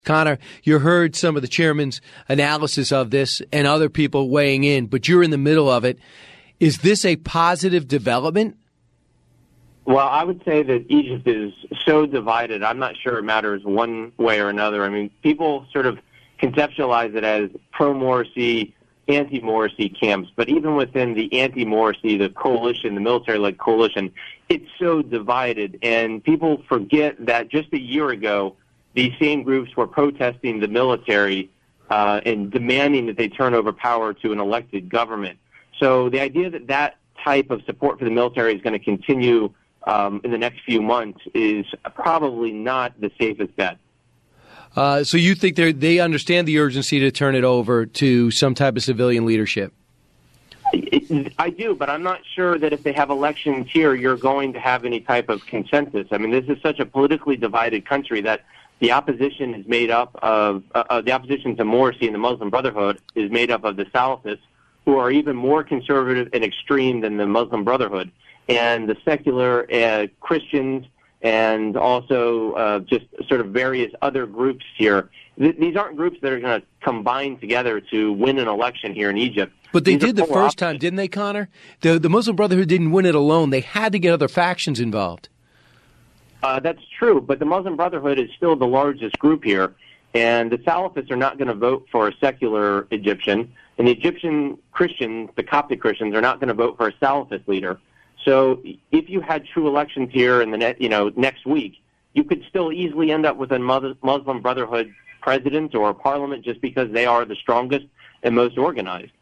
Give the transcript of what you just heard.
Connor, you heard some of the chairman's analysis of this and other people weighing in, but you're in the middle of it. Is this a positive development? Well, I would say that Egypt is so divided, I'm not sure it matters one way or another. I mean, people sort of conceptualize it as pro-Morsi, anti-Morsi camps, but even within the anti-Morsi, the coalition, the military-led coalition, it's so divided, and people forget that just a year ago, these same groups were protesting the military and demanding that they turn over power to an elected government. So the idea that that type of support for the military is going to continue in the next few months is probably not the safest bet. So you think they understand the urgency to turn it over to some type of civilian leadership? I do, but I'm not sure that if they have elections here, you're going to have any type of consensus. I mean, this is such a politically divided country that the opposition is made up of the opposition to Morsi and the Muslim Brotherhood is made up of the Salafists, who are even more conservative and extreme than the Muslim Brotherhood, and the secular Christians, and also just sort of various other groups here. These aren't groups that are going to combine together to win an election here in Egypt. But they did the first time, didn't they, Connor? The Muslim Brotherhood didn't win it alone. They had to get other factions involved. That's true, but the Muslim Brotherhood is still the largest group here, and the Salafists are not going to vote for a secular Egyptian, and the Egyptian Christians, the Coptic Christians, are not going to vote for a Salafist leader. So if you had true elections here in the next week, you could still easily end up with a Muslim Brotherhood president or a parliament just because they are the strongest and most organized.